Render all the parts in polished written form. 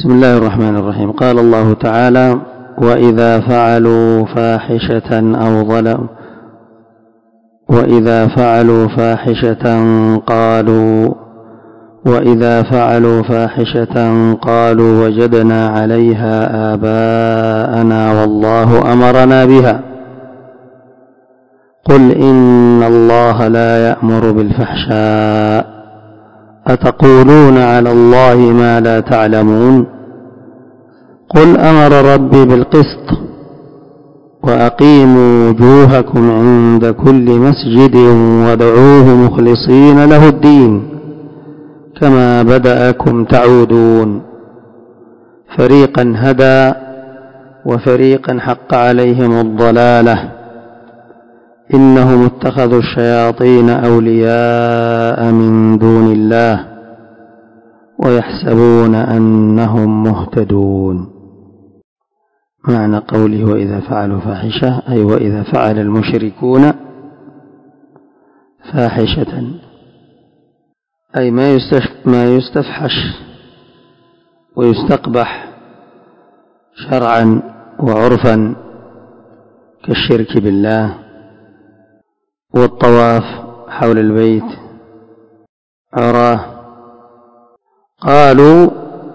بسم الله الرحمن الرحيم. قال الله تعالى: وإذا فعلوا فاحشة قالوا وجدنا عليها آباءنا والله أمرنا بها. قل إن الله لا يأمر بالفحشاء أتقولون على الله ما لا تعلمون. قل أمر ربي بالقسط وأقيموا وجوهكم عند كل مسجد وادعوه مخلصين له الدين كما بدأكم تعودون. فريقا هدى وفريقا حق عليهم الضلالة إنهم اتخذوا الشياطين أولياء من دون الله ويحسبون أنهم مهتدون. معنى قوله وإذا فعلوا فاحشة أي وإذا فعل المشركون فاحشة أي ما يستفحش ويستقبح شرعا وعرفا كالشرك بالله والطواف حول البيت عراه. قالوا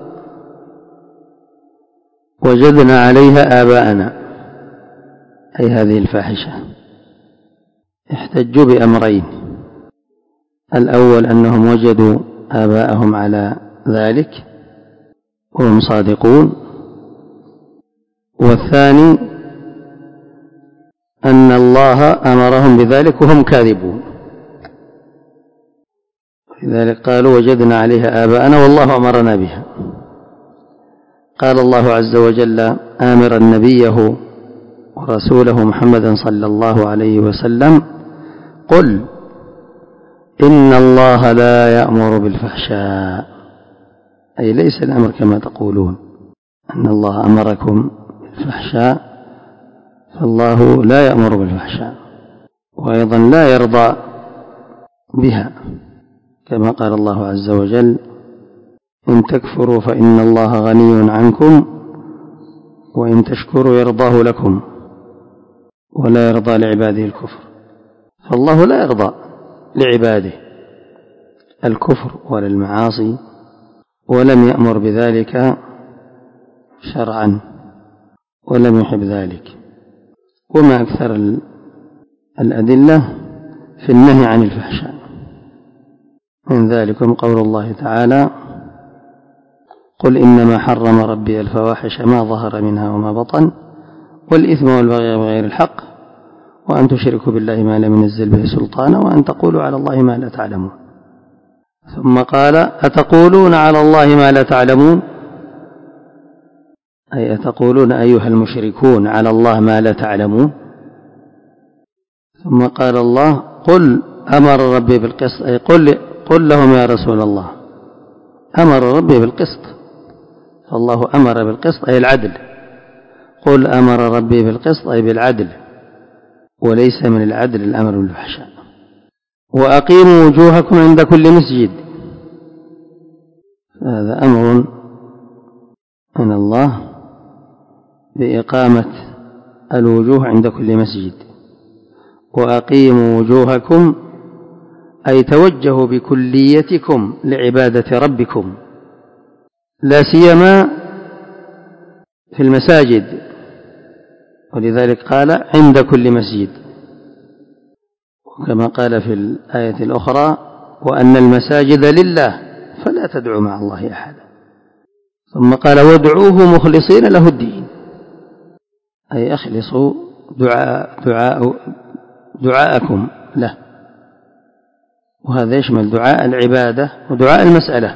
وجدنا عليها آباءنا أي هذه الفاحشة. احتجوا بأمرين: الأول أنهم وجدوا آباءهم على ذلك وهم صادقون، والثاني أن الله أمرهم بذلك وهم كاذبون، لذلك قالوا وجدنا عليها آباءنا والله أمرنا بها. قال الله عز وجل آمرا نبيه ورسوله محمدا صلى الله عليه وسلم: قل إن الله لا يأمر بالفحشاء، أي ليس الأمر كما تقولون أن الله أمركم بالفحشاء، فالله لا يأمر بالفحشاء وأيضا لا يرضى بها، كما قال الله عز وجل: إن تكفروا فإن الله غني عنكم وإن تشكروا يرضاه لكم ولا يرضى لعباده الكفر. فالله لا يرضى لعباده الكفر ولا المعاصي، ولم يأمر بذلك شرعا ولم يحب ذلك. وما أكثر الأدلة في النهي عن الفحشاء، من ذلكم قول الله تعالى: قل إنما حرم ربي الفواحش ما ظهر منها وما بطن والإثم والبغي بغير الحق وأن تشركوا بالله ما لم ينزل به سلطانا وأن تقولوا على الله ما لا تعلمون. ثم قال: أتقولون على الله ما لا تعلمون، أي أتقولون أيها المشركون على الله ما لا تعلمون. ثم قال الله: قل أمر ربي بالقسط، أي قل لهم يا رسول الله أمر ربي بالقسط، فالله أمر بالقسط أي العدل. قل أمر ربي بالقسط أي بالعدل، وليس من العدل الأمر بالفحشاء. وأقيموا وجوهكم عند كل مسجد، هذا أمر من الله بإقامة الوجوه عند كل مسجد. وأقيموا وجوهكم أي توجهوا بكليتكم لعبادة ربكم، لا سيما في المساجد، ولذلك قال عند كل مسجد، وكما قال في الآية الأخرى: وأن المساجد لله فلا تدعوا مع الله أحدا. ثم قال: وادعوه مخلصين له الدين، أي أخلصوا دعاءكم له، وهذا يشمل دعاء العبادة ودعاء المسألة.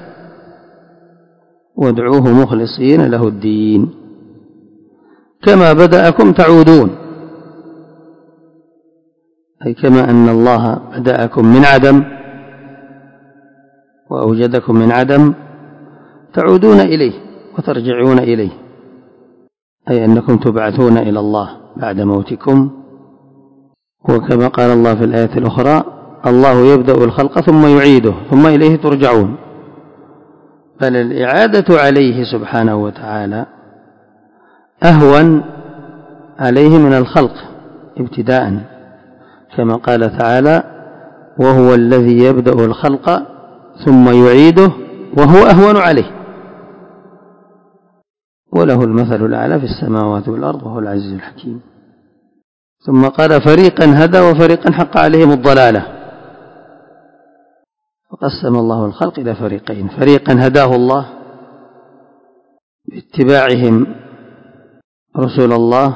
وادعوه مخلصين له الدين كما بدأكم تعودون، أي كما أن الله بدأكم من عدم وأوجدكم من عدم تعودون إليه وترجعون إليه، أي أنكم تبعثون إلى الله بعد موتكم. وكما قال الله في الآية الأخرى: الله يبدأ الخلق ثم يعيده ثم إليه ترجعون. بل الإعادة عليه سبحانه وتعالى أهون عليه من الخلق ابتداء، كما قال تعالى: وهو الذي يبدأ الخلق ثم يعيده وهو أهون عليه وله المثل الأعلى في السماوات والأرض وهو العزيز الحكيم. ثم قال: فريقا هدى وفريقا حق عليهم الضلالة. وقسم الله الخلق إلى فريقين: فريقا هداه الله باتباعهم رسول الله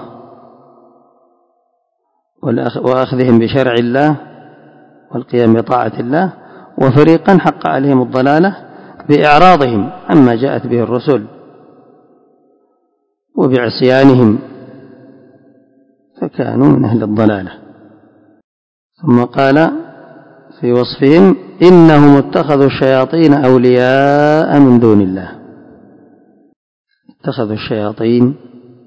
وأخذهم بشرع الله والقيام بطاعة الله، وفريقا حق عليهم الضلالة بإعراضهم عما جاءت به الرسل وبعصيانهم فكانوا من أهل الضلالة. ثم قال في وصفهم: إنهم اتخذوا الشياطين أولياء من دون الله. اتخذوا الشياطين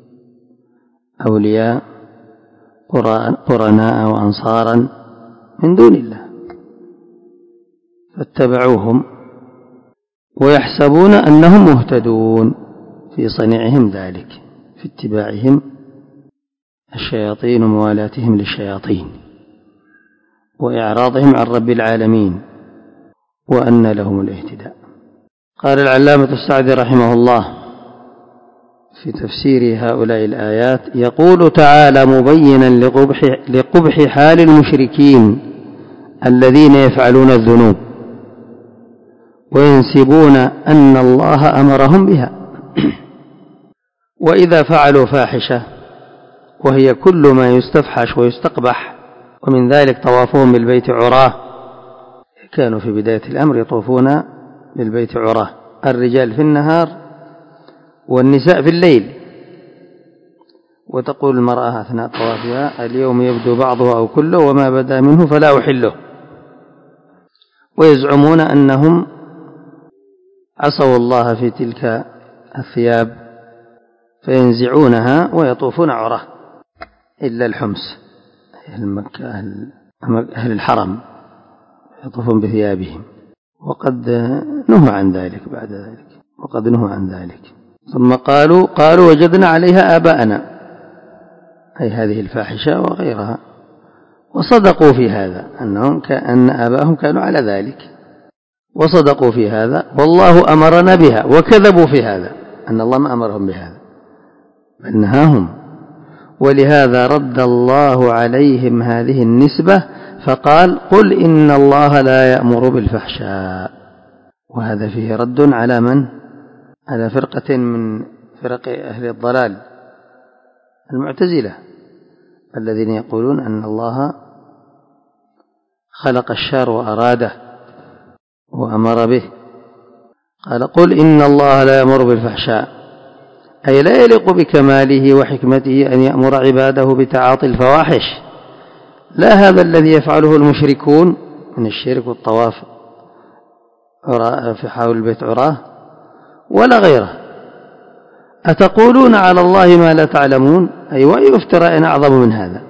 أولياء قرناء وأنصارا من دون الله فاتبعوهم ويحسبون أنهم مهتدون في صنيعهم ذلك، في اتباعهم الشياطين وموالاتهم للشياطين وإعراضهم عن رب العالمين وأن لهم الاهتداء. قال العلامة السعدي رحمه الله في تفسير هؤلاء الآيات: يقول تعالى مبينا لقبح حال المشركين الذين يفعلون الذنوب وينسبون أن الله أمرهم بها، وإذا فعلوا فاحشة وهي كل ما يستفحش ويستقبح، ومن ذلك طوافهم بالبيت عراه. كانوا في بداية الأمر يطوفون بالبيت عراه، الرجال في النهار والنساء في الليل، وتقول المرأة أثناء طوافها: اليوم يبدو بعضه أو كله وما بدا منه فلا أحله. ويزعمون أنهم عصوا الله في تلك الثياب فينزعونها ويطوفون عراه إلا الحمس، أهل مكة أهل الحرم يطوفون بثيابهم، وقد نهوا عن ذلك بعد ذلك، وقد نهوا عن ذلك. ثم قالوا وجدنا عليها آباءنا، أي هذه الفاحشة وغيرها، وصدقوا في هذا أن آباءهم كانوا على ذلك، وصدقوا في هذا والله أمرنا بها، وكذبوا في هذا أن الله ما أمرهم بهذا بل نهاهم. ولهذا رد الله عليهم هذه النسبة فقال: قل إن الله لا يأمر بالفحشاء. وهذا فيه رد على من؟ على فرقة من فرق أهل الضلال المعتزلة الذين يقولون أن الله خلق الشر وأراده وأمر به. قال: قل إن الله لا يأمر بالفحشاء، أي لا يليق بكماله وحكمته أن يأمر عباده بتعاطي الفواحش، لا هذا الذي يفعله المشركون من الشرك والطواف في حول البيت عراه ولا غيره. أتقولون على الله ما لا تعلمون، أي وأي افتراء أعظم من هذا،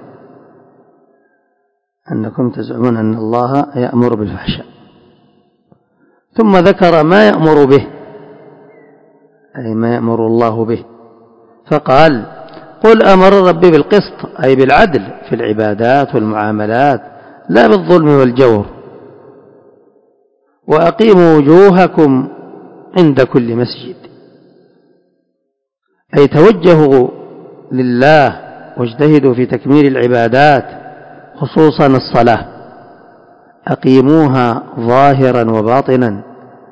أنكم تزعمون أن الله يأمر بالفحشاء. ثم ذكر ما يأمر به، أي ما يأمر الله به، فقال: قل أمر ربي بالقسط، أي بالعدل في العبادات والمعاملات لا بالظلم والجور، وأقيموا وجوهكم عند كل مسجد، أي توجهوا لله واجتهدوا في تكميل العبادات خصوصا الصلاة، أقيموها ظاهرا وباطنا،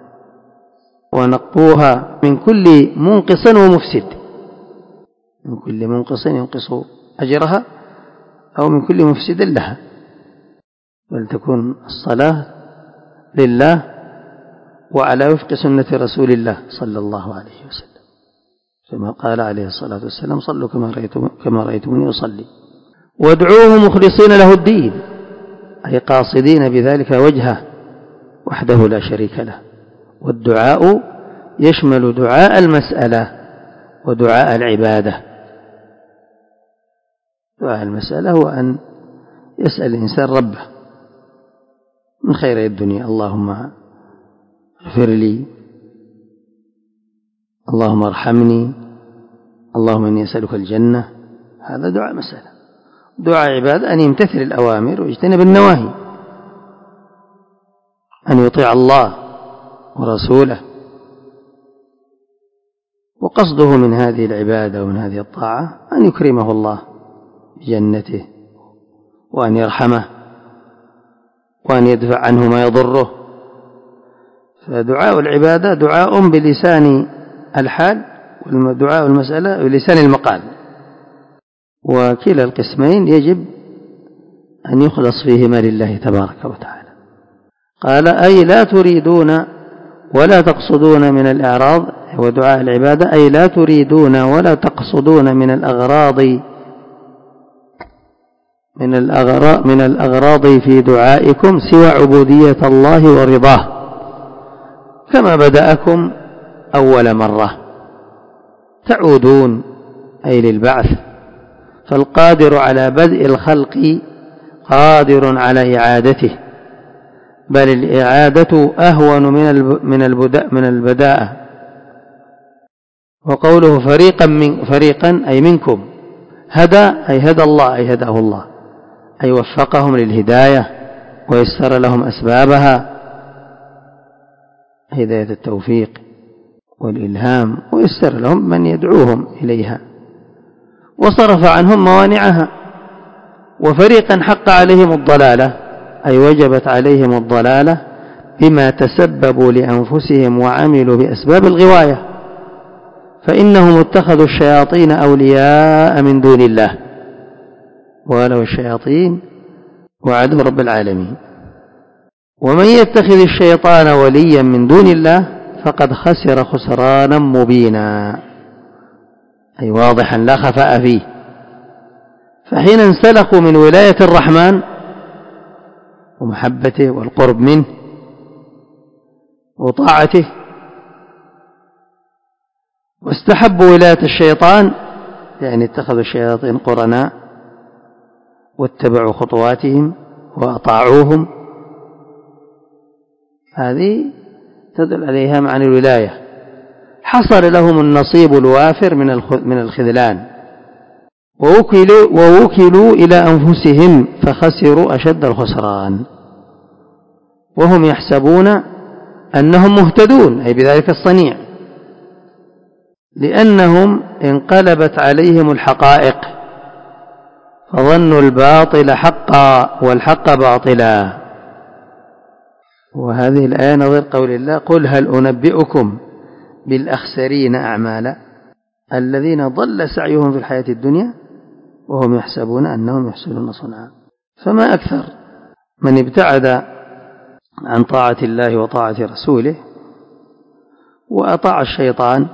ونقوها من كل منقص ومفسد، من كل منقص ينقص أجرها أو من كل مفسد لها، بل تكون الصلاة لله وعلى وفق سنة رسول الله صلى الله عليه وسلم، كما قال عليه الصلاة والسلام: صلوا كما رأيتموني أصلي. وادعوه مخلصين له الدين، أي قاصدين بذلك وجهه وحده لا شريك له. والدعاء يشمل دعاء المسألة ودعاء العبادة. دعاء المسألة هو أن يسأل الإنسان ربه من خير الدنيا: اللهم اغفر لي اللهم ارحمني، اللهم إني أسألك الجنة. هذا دعاء مسألة. دعاء عبادة أن يمتثل الأوامر ويجتنب النواهي، أن يطيع الله ورسوله، وقصده من هذه العبادة ومن هذه الطاعة أن يكرمه الله بجنته، وأن يرحمه، وأن يدفع عنه ما يضره. فدعاء العبادة دعاء بلسان الحال، ودعاء المسألة بلسان المقال، وكلا القسمين يجب أن يخلص فيهما لله تبارك وتعالى. قال أي لا تريدون ولا تقصدون من الأعراض، ودعاء العبادة أي لا تريدون ولا تقصدون من الأغراض في دعائكم سوى عبودية الله ورضاه، كما بدأكم أول مرة تعودون أي للبعث. فالقادر على بدء الخلق قادر على إعادته، بل الإعادة أهون من البداءة. وقوله فريقا أي منكم، هدى أي هدى الله، أي هداه الله، أي وفقهم للهداية ويسر لهم أسبابها، هداية التوفيق والإلهام، ويسر لهم من يدعوهم إليها، وصرف عنهم موانعها. وفريقا حق عليهم الضلالة أي وجبت عليهم الضلالة بما تسببوا لأنفسهم وعملوا بأسباب الغواية، فإنهم اتخذوا الشياطين أولياء من دون الله، ولو الشياطين وعدوا رب العالمين. ومن يتخذ الشيطان وليا من دون الله فقد خسر خسرانا مبينا، أي واضحا لا خفاء فيه. فحين انسلخوا من ولاية الرحمن ومحبته والقرب منه وطاعته، واستحبوا ولاية الشيطان، يعني اتخذوا الشياطين قرناء واتبعوا خطواتهم وأطاعوهم، هذه تدل عليها معنى الولاية. حصل لهم النصيب الوافر من الخذلان، ووكلوا إلى أنفسهم فخسروا أشد الخسران، وهم يحسبون أنهم مهتدون، أي بذلك الصنيع، لأنهم انقلبت عليهم الحقائق فظنوا الباطل حقا والحق باطلا. وهذه الآية نظير قول الله: قل هل أنبئكم بالأخسرين أعمالا الذين ضل سعيهم في الحياة الدنيا وهم يحسبون أنهم يحسنون صنعا. فما أكثر من ابتعد عن طاعة الله وطاعة رسوله وأطاع الشيطان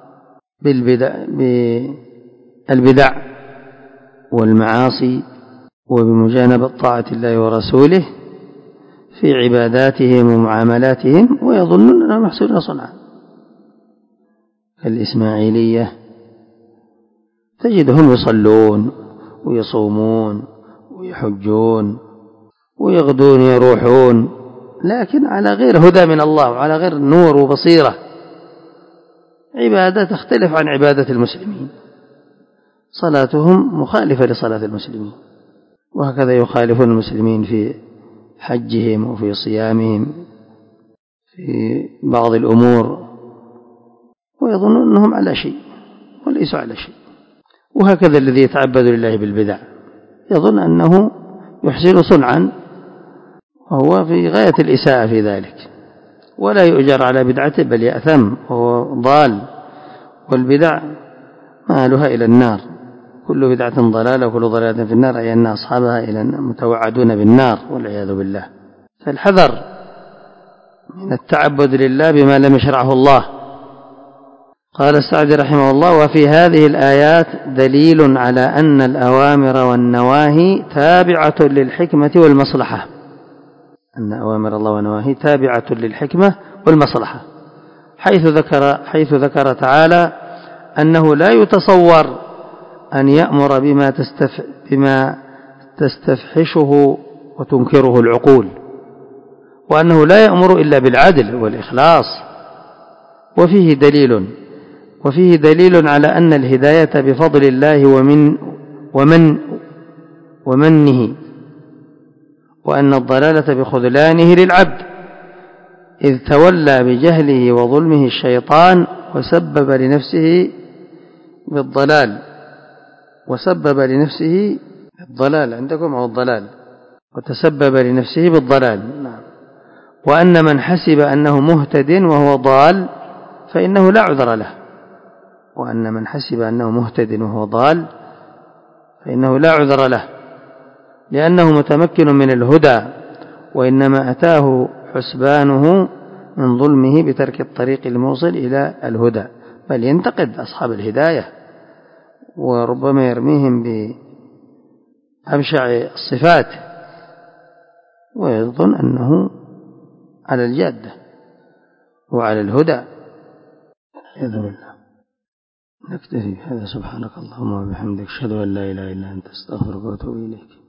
بالبدع والمعاصي وبمجانبة طاعة الله ورسوله في عباداتهم ومعاملاتهم، ويظنون أنهم يحسنون صنعا. الإسماعيلية تجدهم يصلون ويصومون ويحجون ويغدون يروحون، لكن على غير هدى من الله وعلى غير نور وبصيرة، عبادة تختلف عن عبادة المسلمين، صلاتهم مخالفة لصلاة المسلمين، وهكذا يخالفون المسلمين في حجهم وفي صيامهم في بعض الأمور، ويظنون أنهم على شيء وليسوا على شيء. وهكذا الذي يتعبد لله بالبدع يظن أنه يحسن صنعا، وهو في غاية الإساءة في ذلك، ولا يؤجر على بدعته بل يأثم وهو ضال. والبدع مآلها إلى النار، كل بدعة ضلالة وكل ضلالة في النار، أي أن أصحابها إلى متوعدون بالنار والعياذ بالله. فالحذر من التعبد لله بما لم يشرعه الله. قال السعدي رحمه الله: وفي هذه الآيات دليل على أن الأوامر والنواهي تابعة للحكمة والمصلحة، أن أوامر الله ونواهي تابعة للحكمة والمصلحة، حيث ذكر تعالى أنه لا يتصور أن يأمر بما تستفحشه وتنكره العقول، وأنه لا يأمر إلا بالعدل والإخلاص. وفيه دليل وفيه دليل على أن الهداية بفضل الله ومنه، وأن الضلالة بخذلانه للعبد، إذ تولى بجهله وظلمه الشيطان وسبب لنفسه بالضلال عندكم أو الضلال، وتسبب لنفسه بالضلال. نعم. وأن من حسب أنه مهتد وهو ضال فإنه لا عذر له، وأن من حسب أنه مهتد وهو ضال فإنه لا عذر له، لأنه متمكن من الهدى، وإنما أتاه حسبانه من ظلمه بترك الطريق الموصل إلى الهدى، بل ينتقد أصحاب الهداية وربما يرميهم بأبشع الصفات ويظن أنه على الجادة وعلى الهدى. يذهب الله. نكتفي بهذا. سبحانك اللهم وبحمدك، أشهد أن لا إله إلا أنت، أستغفرك وأتوب إليك.